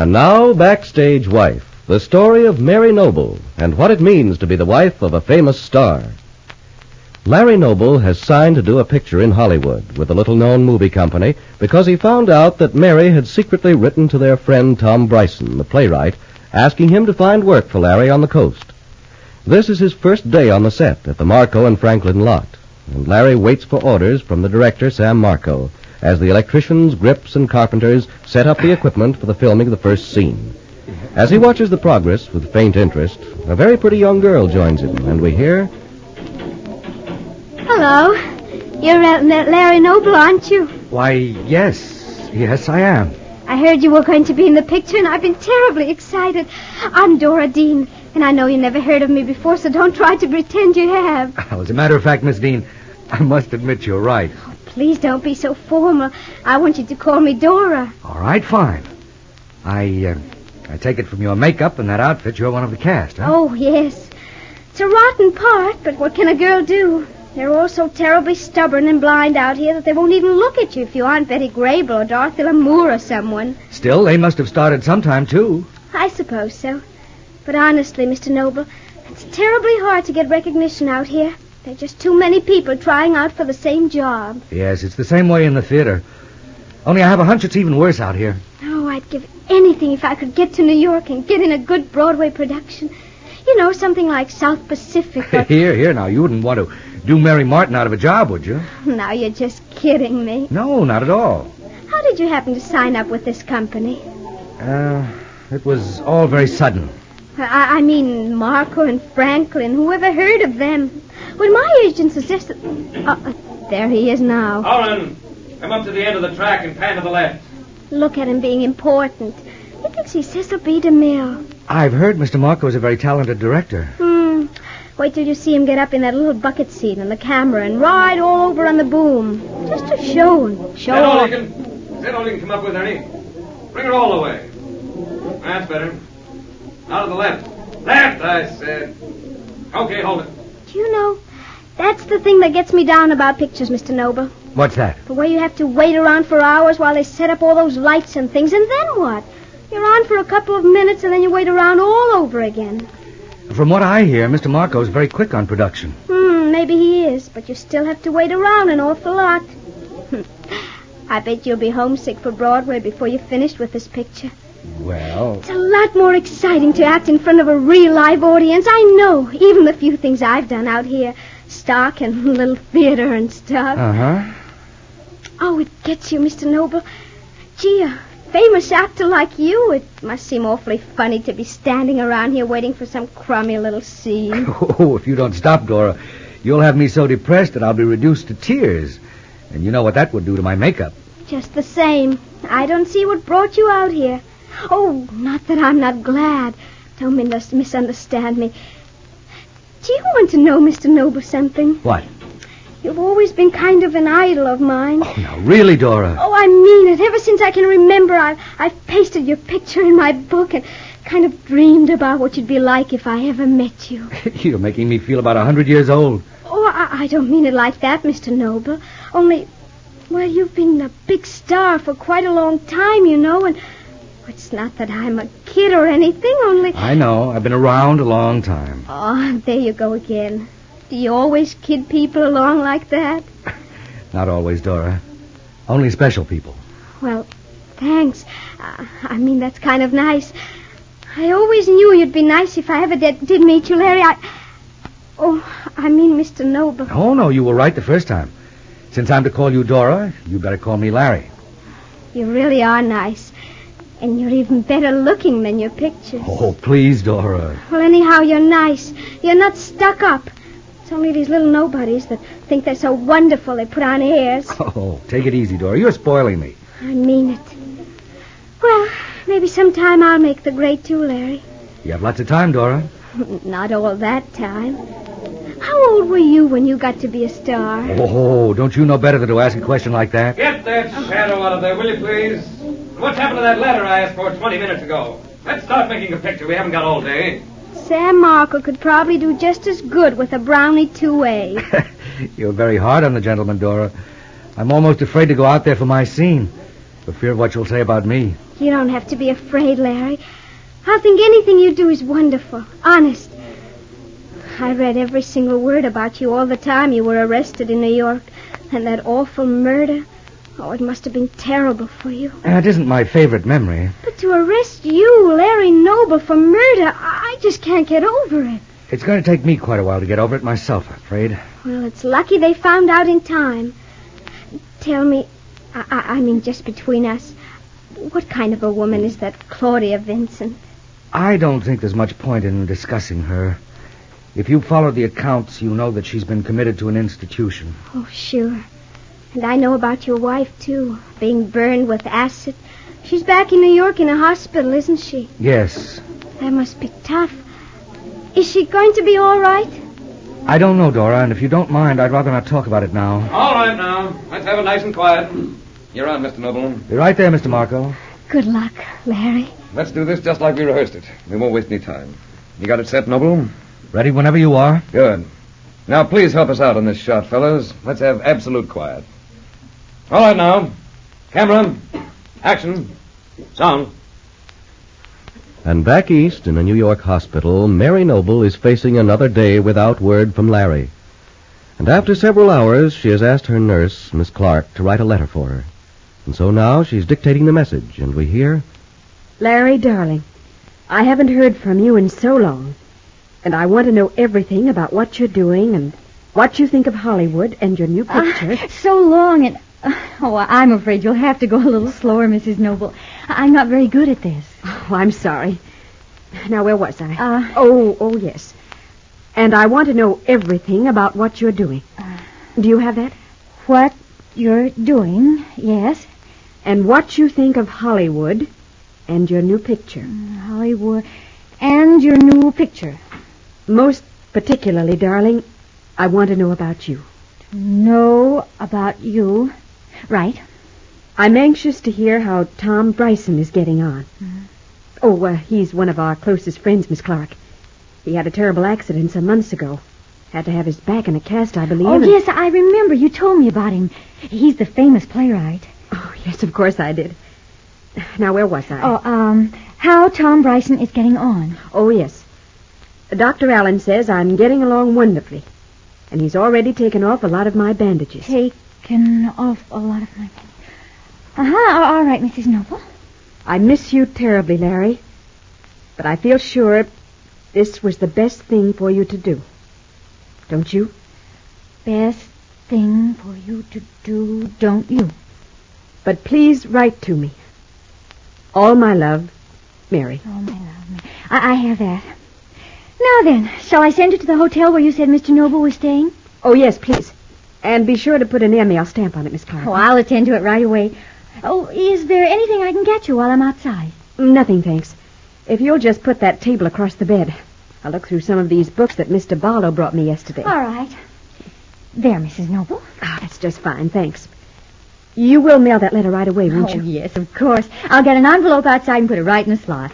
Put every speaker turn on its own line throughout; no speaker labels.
And now, Backstage Wife, the story of Mary Noble and what it means to be the wife of a famous star. Larry Noble has signed to do a picture in Hollywood with a little-known movie company because he found out that Mary had secretly written to their friend Tom Bryson, the playwright, asking him to find work for Larry on the coast. This is his first day on the set at the Marco and Franklin lot, and Larry waits for orders from the director, Sam Marco, as the electricians, grips, and carpenters set up the equipment for the filming of the first scene. As he watches the progress with faint interest, a very pretty young girl joins him, and we hear...
Hello. You're Larry Noble, aren't you?
Why, yes, I am.
I heard you were going to be in the picture, and I've been terribly excited. I'm Dora Dean, and I know you never heard of me before, so don't try to pretend you have.
Well, as a matter of fact, Miss Dean, I must admit you're right.
Oh, please don't be so formal. I want you to call me Dora.
All right, fine. I take it from your makeup and that outfit you're one of the cast, huh?
Oh, yes. It's a rotten part, but what can a girl do? They're all so terribly stubborn and blind out here that they won't even look at you if you aren't Betty Grable or Dorothy Lamour or someone.
Still, they must have started sometime, too.
I suppose so. But honestly, Mr. Noble, it's terribly hard to get recognition out here. There are just too many people trying out for the same job.
Yes, it's the same way in the theater. Only I have a hunch it's even worse out here.
Oh, I'd give anything if I could get to New York and get in a good Broadway production. You know, something like South Pacific or...
Here, now, you wouldn't want to do Mary Martin out of a job, would you?
Now you're just kidding me.
No, not at all.
How did you happen to sign up with this company?
It was all very sudden.
I mean, Marco and Franklin. Who ever heard of them? When my agent suggested... there he is now.
Oren, come up to the end of the track and pan to the left.
Look at him being important. He thinks he's Cecil B. DeMille.
I've heard Mr. Marco is a very talented director.
Wait till you see him get up in that little bucket seat on the camera and ride all over on the boom. Just to show him.
Is that all you can come up with, Ernie? Bring it all the way. That's better. Now to the left. Left, I said. Okay, hold it.
Do you know, that's the thing that gets me down about pictures, Mr. Noble.
What's that?
The way you have to wait around for hours while they set up all those lights and things, and then what? You're on for a couple of minutes, and then you wait around all over again.
From what I hear, Mr. Marco's very quick on production.
Maybe he is, but you still have to wait around an awful lot. I bet you'll be homesick for Broadway before you're finished with this picture.
Well...
It's a lot more exciting to act in front of a real live audience. I know, even the few things I've done out here. Stock and little theater and stuff.
Uh-huh.
Oh, it gets you, Mr. Noble. Gee, a famous actor like you, it must seem awfully funny to be standing around here waiting for some crummy little scene.
Oh, if you don't stop, Dora, you'll have me so depressed that I'll be reduced to tears. And you know what that would do to my makeup.
Just the same. I don't see what brought you out here. Oh, not that I'm not glad. Don't misunderstand me. Do you want to know, Mr. Noble, something?
What?
You've always been kind of an idol of mine.
Oh, now, really, Dora?
Oh, I mean it. Ever since I can remember, I've pasted your picture in my book and kind of dreamed about what you'd be like if I ever met you.
You're making me feel about 100 years old.
Oh, I don't mean it like that, Mr. Noble. Only, well, you've been a big star for quite a long time, you know, and it's not that I'm a kid or anything, only...
I know. I've been around a long time.
Oh, there you go again. Do you always kid people along like that?
Not always, Dora. Only special people.
Well, thanks. I mean, that's kind of nice. I always knew you'd be nice if I ever did meet you, Larry. I mean, Mr. Noble.
Oh, no, you were right the first time. Since I'm to call you Dora, you better call me Larry.
You really are nice. And you're even better looking than your pictures.
Oh, please, Dora.
Well, anyhow, you're nice. You're not stuck up. It's only these little nobodies that think they're so wonderful they put on airs.
Oh, take it easy, Dora. You're spoiling me.
I mean it. Well, maybe sometime I'll make the grade too, Larry.
You have lots of time, Dora.
Not all that time. How old were you when you got to be a star?
Oh, don't you know better than to ask a question like that?
Get that shadow out of there, will you, please? What's happened to that letter I asked for 20 minutes ago? Let's start making a picture. We haven't got all day.
Sam Markle could probably do just as good with a Brownie 2A.
You're very hard on the gentleman, Dora. I'm almost afraid to go out there for my scene. For fear of what you'll say about me.
You don't have to be afraid, Larry. I think anything you do is wonderful. Honest. I read every single word about you all the time you were arrested in New York. And that awful murder. Oh, it must have been terrible for you.
It isn't my favorite memory.
But to arrest you, Larry Noble, for murder, I just can't get over it.
It's going to take me quite a while to get over it myself, I'm afraid.
Well, it's lucky they found out in time. Tell me, I mean, just between us, what kind of a woman is that Claudia Vincent?
I don't think there's much point in discussing her. If you followed the accounts, you know that she's been committed to an institution.
Oh, sure. And I know about your wife, too, being burned with acid. She's back in New York in a hospital, isn't she?
Yes.
That must be tough. Is she going to be all right?
I don't know, Dora, and if you don't mind, I'd rather not talk about it now.
All right, now. Let's have it nice and quiet. You're on, Mr. Noble.
Be right there, Mr. Marco.
Good luck, Larry.
Let's do this just like we rehearsed it. We won't waste any time. You got it set, Noble?
Ready whenever you are.
Good. Now, please help us out on this shot, fellas. Let's have absolute quiet. All right, now. Camera. Action. Sound.
And back east in a New York hospital, Mary Noble is facing another day without word from Larry. And after several hours, she has asked her nurse, Miss Clark, to write a letter for her. And so now she's dictating the message, and we hear...
Larry, darling, I haven't heard from you in so long. And I want to know everything about what you're doing and what you think of Hollywood and your new picture.
So long and... I'm afraid you'll have to go a little slower, Mrs. Noble. I'm not very good at this.
Oh, I'm sorry. Now, where was I? Oh, yes. And I want to know everything about what you're doing. Do you have that?
What you're doing, yes.
And what you think of Hollywood and your new picture.
Hollywood and your new picture.
Most particularly, darling, I want to know about you.
Know about you. Right.
I'm anxious to hear how Tom Bryson is getting on. He's one of our closest friends, Miss Clark. He had a terrible accident some months ago. Had to have his back in a cast, I believe.
Oh, yes, I remember. You told me about him. He's the famous playwright.
Oh, yes, of course I did. Now, where was I?
How Tom Bryson is getting on.
Oh, yes. Dr. Allen says I'm getting along wonderfully. And he's already taken off a lot of my bandages.
Taken off a lot of my bandages. All right, Mrs. Noble.
I miss you terribly, Larry. But I feel sure this was the best thing for you to do. Don't you?
Best thing for you to do, don't you?
But please write to me. All my love, Mary.
All my love, Mary. I have that. Now then, shall I send you to the hotel where you said Mr. Noble was staying?
Oh, yes, please. And be sure to put an airmail stamp on it, Miss Clark.
Oh, I'll attend to it right away. Oh, is there anything I can get you while I'm outside?
Nothing, thanks. If you'll just put that table across the bed. I'll look through some of these books that Mr. Barlow brought me yesterday.
All right. There, Mrs. Noble.
That's just fine, thanks. You will mail that letter right away, won't you?
Oh, yes, of course. I'll get an envelope outside and put it right in the slot.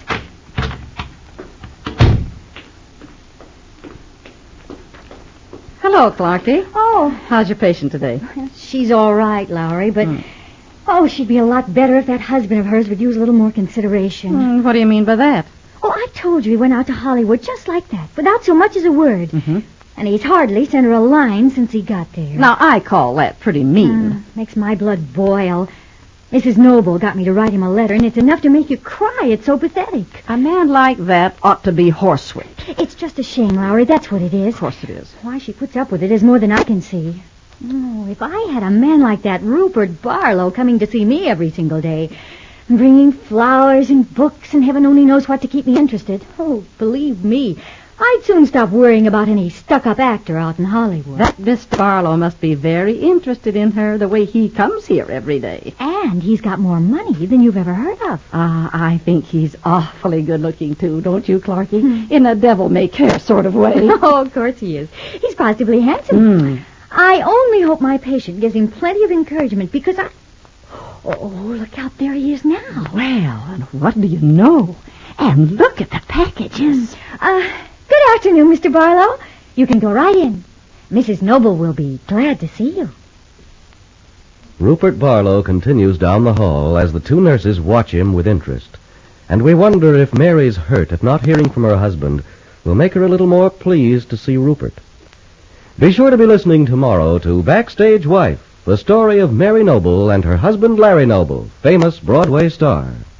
Hello, Clarky.
Oh.
How's your patient today?
She's all right, Lowry, but... she'd be a lot better if that husband of hers would use a little more consideration.
What do you mean by that?
Oh, I told you he went out to Hollywood just like that, without so much as a word.
Mm-hmm.
And he's hardly sent her a line since he got there.
Now, I call that pretty mean.
Makes my blood boil. Mrs. Noble got me to write him a letter, and it's enough to make you cry. It's so pathetic.
A man like that ought to be horsewhipped.
It's just a shame, Lowry. That's what it is.
Of course it is.
Why she puts up with it is more than I can see. Oh, if I had a man like that Rupert Barlow coming to see me every single day, bringing flowers and books and heaven only knows what to keep me interested. Oh, believe me, I'd soon stop worrying about any stuck-up actor out in Hollywood.
That Mr. Barlow must be very interested in her the way he comes here every day.
And he's got more money than you've ever heard of.
I think he's awfully good-looking, too, don't you, Clarky? In a devil-may-care sort of way.
Oh, of course he is. He's positively handsome. I only hope my patient gives him plenty of encouragement because I... Oh, look out, there he is now.
Well, and what do you know? And look at the packages.
Good afternoon, Mr. Barlow. You can go right in. Mrs. Noble will be glad to see you.
Rupert Barlow continues down the hall as the two nurses watch him with interest. And we wonder if Mary's hurt at not hearing from her husband will make her a little more pleased to see Rupert. Be sure to be listening tomorrow to Backstage Wife, the story of Mary Noble and her husband Larry Noble, famous Broadway star.